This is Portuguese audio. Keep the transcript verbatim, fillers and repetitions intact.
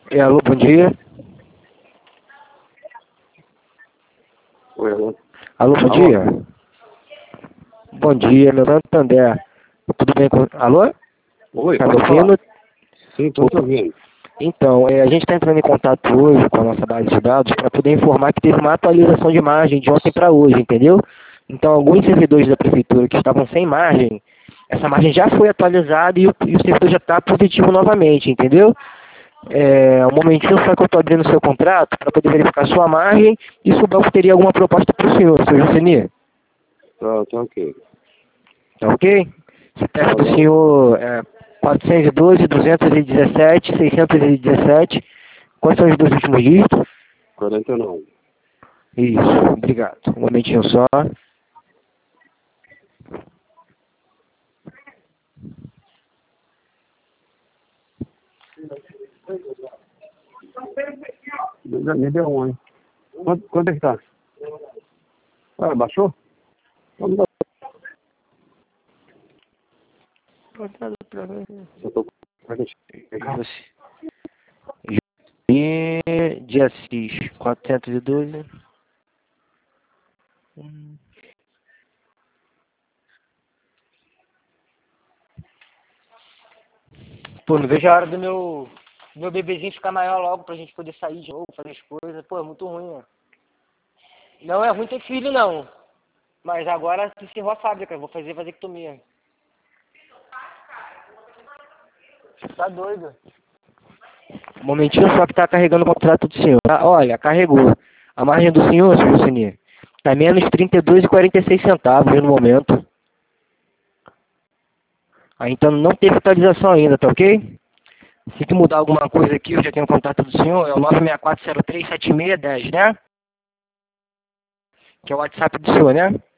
É, alô, bom dia. Oi, alô. Alô, bom Alô? dia. Bom dia, meu nome é André. Tudo bem com... Alô? Oi, Tá me pode falar. ouvindo? Sim, estou te Opa. ouvindo. Então, é, a gente está entrando em contato hoje com a nossa base de dados para poder informar que teve uma atualização de imagem de ontem para hoje, entendeu? Então, alguns servidores da prefeitura que estavam sem margem, essa margem já foi atualizada e o, e o servidor já está positivo novamente, entendeu? É, um momentinho só que eu estou abrindo o seu contrato para poder verificar a sua margem e se o banco teria alguma proposta para o senhor, seu Joseni. Tá, tá ok. Tá ok? C P F do Alô? senhor é quatrocentos e doze, duzentos e dezessete, seiscentos e dezessete. Quais são os dois últimos dígitos? quarenta e nove. Isso, obrigado. Um momentinho só. Me me deu um, hein? Quanto, quanto é que tá? Ah, baixou? Vamos dar. Eu tô com quarenta e seis. E de Assis, quatrocentos e doze. Hum. Pô, não vejo a hora do meu, meu bebezinho ficar maior logo pra gente poder sair de novo, fazer as coisas. Pô, é muito ruim, né? Não é ruim ter filho, não. Mas agora se encerrou a fábrica, eu vou fazer vasectomia. Tá doido. Um momentinho só que tá carregando o contrato do senhor. Ah, olha, carregou. A margem do senhor, senhor Sini, tá menos trinta e dois e quarenta e seis centavos no momento. Ah, então não teve atualização ainda, tá ok? Se que mudar alguma coisa aqui, eu já tenho o contato do senhor, é o nove seis quatro zero três sete seis um zero, né? Que é o WhatsApp do senhor, né?